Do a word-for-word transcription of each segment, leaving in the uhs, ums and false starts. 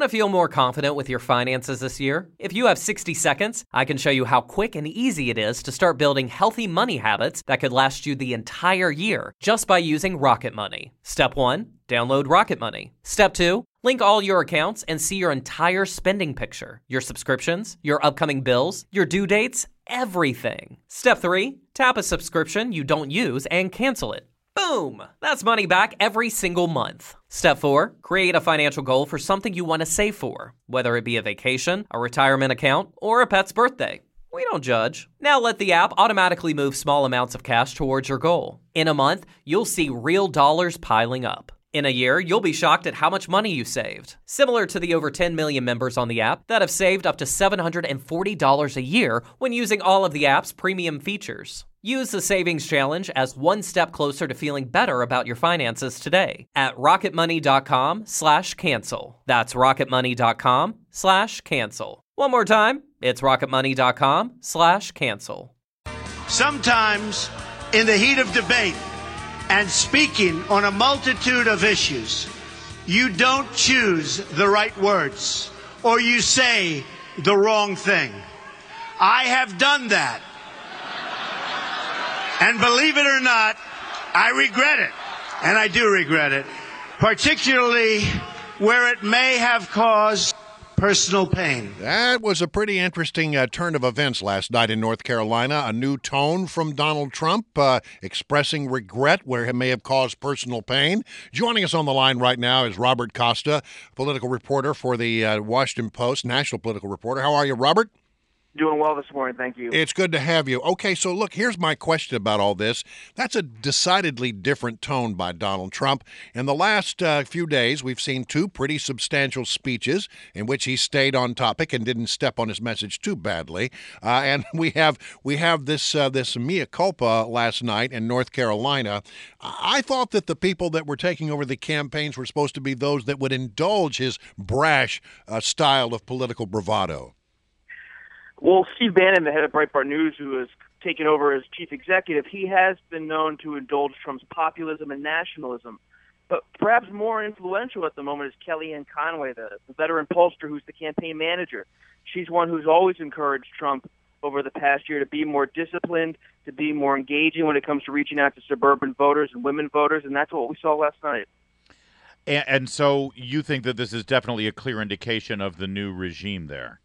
Want to feel more confident with your finances this year? If you have sixty seconds, I can show you how quick and easy it is to start building healthy money habits that could last you the entire year just by using Rocket Money. Step one, download Rocket Money. Step two, link all your accounts and see your entire spending picture, your subscriptions, your upcoming bills, your due dates, everything. Step three, tap a subscription you don't use and cancel it. Boom! That's money back every single month. Step four, create a financial goal for something you want to save for, whether it be a vacation, a retirement account, or a pet's birthday. We don't judge. Now let the app automatically move small amounts of cash towards your goal. In a month, you'll see real dollars piling up. In a year, you'll be shocked at how much money you saved. Similar to the over ten million members on the app that have saved up to seven hundred forty dollars a year when using all of the app's premium features. Use the Savings Challenge as one step closer to feeling better about your finances today at rocketmoney.com slash cancel. That's rocketmoney.com slash cancel. One more time, it's rocketmoney.com slash cancel. Sometimes, in the heat of debate and speaking on a multitude of issues, you don't choose the right words or you say the wrong thing. I have done that. And believe it or not, I regret it. And I do regret it, particularly where it may have caused personal pain. That was a pretty interesting uh, turn of events last night in North Carolina. A new tone from Donald Trump, uh, expressing regret where it may have caused personal pain. Joining us on the line right now is Robert Costa, political reporter for the uh, Washington Post, national political reporter. How are you, Robert? Doing well this morning, thank you. It's good to have you. Okay, so look, here's my question about all this. That's a decidedly different tone by Donald Trump. In the last uh, few days, we've seen two pretty substantial speeches in which he stayed on topic and didn't step on his message too badly. Uh, and we have we have this uh, this mea culpa last night in North Carolina. I thought that the people that were taking over the campaigns were supposed to be those that would indulge his brash uh, style of political bravado. Well, Steve Bannon, the head of Breitbart News, who has taken over as chief executive, he has been known to indulge Trump's populism and nationalism. But perhaps more influential at the moment is Kellyanne Conway, the, the veteran pollster who's the campaign manager. She's one who's always encouraged Trump over the past year to be more disciplined, to be more engaging when it comes to reaching out to suburban voters and women voters, and that's what we saw last night. And, and so you think that this is definitely a clear indication of the new regime there?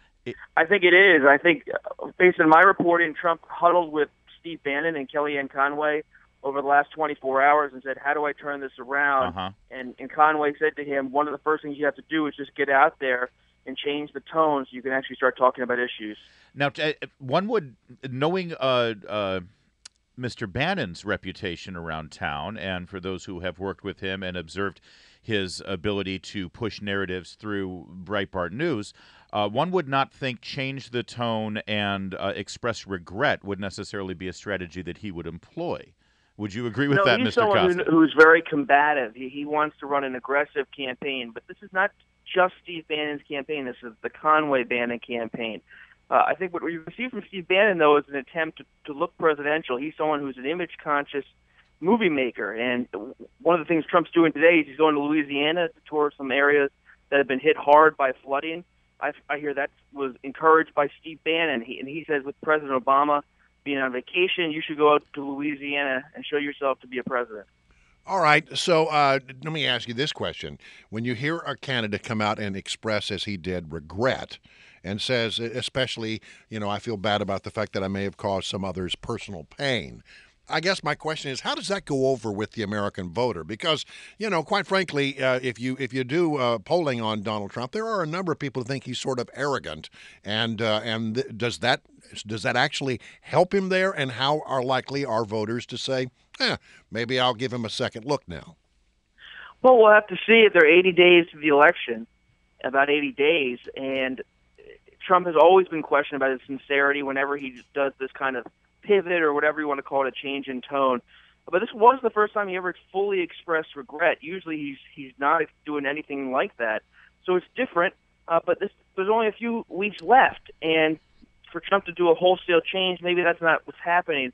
I think it is. I think, based on my reporting, Trump huddled with Steve Bannon and Kellyanne Conway over the last twenty-four hours and said, how do I turn this around? Uh-huh. And, and Conway said to him, one of the first things you have to do is just get out there and change the tone so you can actually start talking about issues. Now, one would, knowing uh, uh, Mister Bannon's reputation around town, and for those who have worked with him and observed his ability to push narratives through Breitbart News, Uh, one would not think change the tone and uh, express regret would necessarily be a strategy that he would employ. Would you agree with no, that, he's Mister someone Costa? who, who's very combative. He, he wants to run an aggressive campaign, but this is not just Steve Bannon's campaign. This is the Conway-Bannon campaign. Uh, I think what we received from Steve Bannon, though, is an attempt to, to look presidential. He's someone who's an image-conscious movie maker, and one of the things Trump's doing today is he's going to Louisiana to tour some areas that have been hit hard by flooding. I, I hear that was encouraged by Steve Bannon, he, and he says with President Obama being on vacation, you should go out to Louisiana and show yourself to be a president. All right, so uh, let me ask you this question. When you hear a candidate come out and express, as he did, regret, and says, especially, you know, I feel bad about the fact that I may have caused some others personal pain, I guess my question is, how does that go over with the American voter? Because, you know, quite frankly, uh, if you if you do uh, polling on Donald Trump, there are a number of people who think he's sort of arrogant. And uh, and th- does that does that actually help him there? And how are likely our voters to say, eh, maybe I'll give him a second look now? Well, we'll have to see. There are eighty days to the election, about eighty days. And Trump has always been questioned about his sincerity whenever he does this kind of pivot or whatever you want to call it, a change in tone. But this was the first time he ever fully expressed regret. Usually he's he's not doing anything like that. So it's different, uh, but this, there's only a few weeks left. And for Trump to do a wholesale change, maybe that's not what's happening.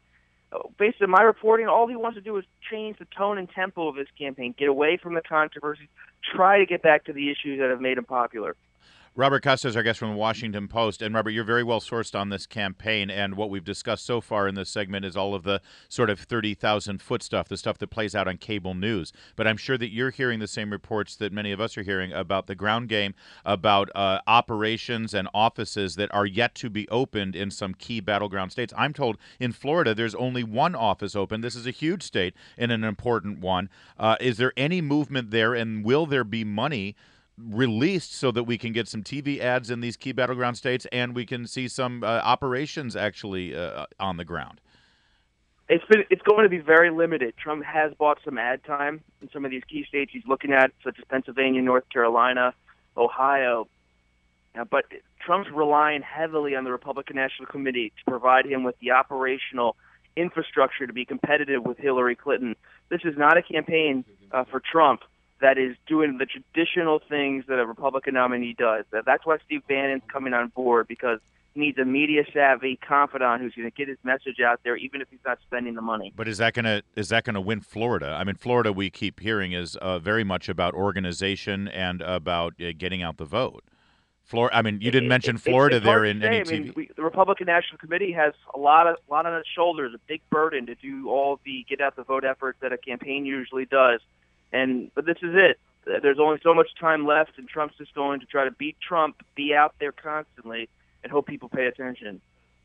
uh, based on my reporting, all he wants to do is change the tone and tempo of his campaign, get away from the controversies, try to get back to the issues that have made him popular. Robert Costa is our guest from the Washington Post. And, Robert, you're very well sourced on this campaign, and what we've discussed so far in this segment is all of the sort of thirty thousand foot stuff, the stuff that plays out on cable news. But I'm sure that you're hearing the same reports that many of us are hearing about the ground game, about uh, operations and offices that are yet to be opened in some key battleground states. I'm told in Florida there's only one office open. This is a huge state and an important one. Uh, is there any movement there, and will there be money released so that we can get some T V ads in these key battleground states and we can see some uh, operations actually uh, on the ground? It's been it's going to be very limited. Trump has bought some ad time in some of these key states he's looking at, such as Pennsylvania, North Carolina, Ohio. Uh, but Trump's relying heavily on the Republican National Committee to provide him with the operational infrastructure to be competitive with Hillary Clinton. This is not a campaign uh, for Trump that is doing the traditional things that a Republican nominee does. That's why Steve Bannon's coming on board, because he needs a media-savvy confidant who's going to get his message out there, even if he's not spending the money. But is that going to is that going to win Florida? I mean, Florida, we keep hearing, is uh, very much about organization and about uh, getting out the vote. Florida. I mean, you didn't it, mention it, Florida it's there hard in to say. any I T V. mean, we, the Republican National Committee has a lot of a lot on its shoulders, a big burden to do all the get out the vote efforts that a campaign usually does. And but this is it. There's only so much time left, and Trump's just going to try to beat Trump, be out there constantly, and hope people pay attention.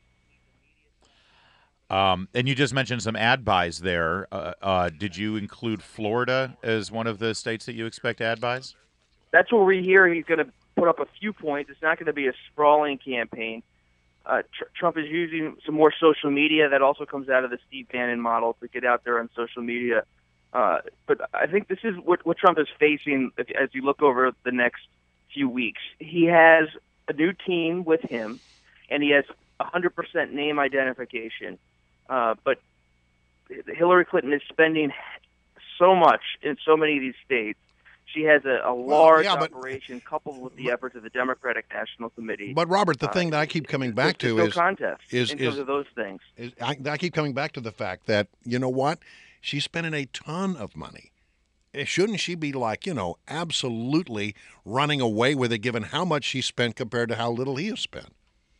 Um, and you just mentioned some ad buys there. Uh, uh, did you include Florida as one of the states that you expect ad buys? That's what we hear. He's going to put up a few points. It's not going to be a sprawling campaign. Uh, tr- Trump is using some more social media. That also comes out of the Steve Bannon model to get out there on social media. Uh, but I think this is what, what Trump is facing as you look over the next few weeks. He has a new team with him, and he has one hundred percent name identification. Uh, but Hillary Clinton is spending so much in so many of these states. She has a, a large well, yeah, but, operation coupled with the efforts of the Democratic National Committee. But, Robert, the uh, thing that I keep coming back to no is, contest is, in is, terms of those things. Is, I, I keep coming back to the fact that, you know what? She's spending a ton of money. Shouldn't she be like, you know, absolutely running away with it, given how much she spent compared to how little he has spent?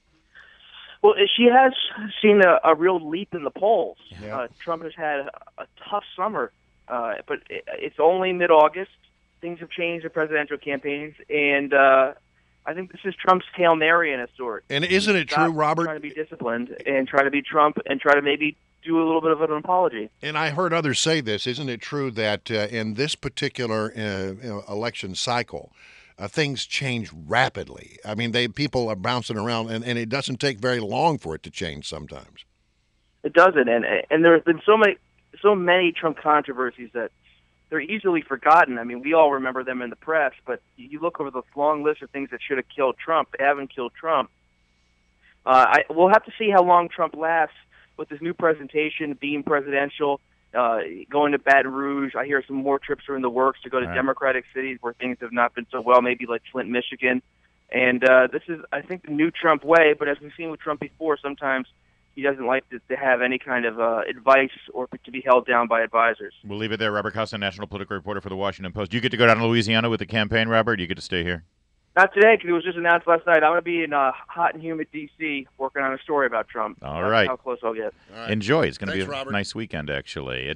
Well, she has seen a, a real leap in the polls. Yeah. Uh, Trump has had a, a tough summer, uh, but it, it's only mid-August. Things have changed in presidential campaigns, and uh, I think this is Trump's Hail Mary in a sort. And isn't it Stop true, Robert? Trying to be disciplined and try to be Trump and try to maybe do a little bit of an apology. And I heard others say this. Isn't it true that uh, in this particular uh, you know, election cycle, uh, things change rapidly? I mean, they people are bouncing around, and, and it doesn't take very long for it to change sometimes. It doesn't, and and there have been so many so many Trump controversies that they're easily forgotten. I mean, we all remember them in the press, but you look over the long list of things that should have killed Trump, they haven't killed Trump. Uh, I, we'll have to see how long Trump lasts with this new presentation, being presidential, uh, going to Baton Rouge. I hear some more trips are in the works to go to right. Democratic cities where things have not been so well, maybe like Flint, Michigan. And uh, this is, I think, the new Trump way, but as we've seen with Trump before, sometimes he doesn't like to, to have any kind of uh, advice or to be held down by advisors. We'll leave it there. Robert Costa, national political reporter for the Washington Post. Do you get to go down to Louisiana with the campaign, Robert? Or do you get to stay here? Not today, because it was just announced last night. I'm going to be in uh, hot and humid D C working on a story about Trump. All That's right. how close I'll get. All right. Enjoy. It's going to be Thanks, a Robert. nice weekend, actually.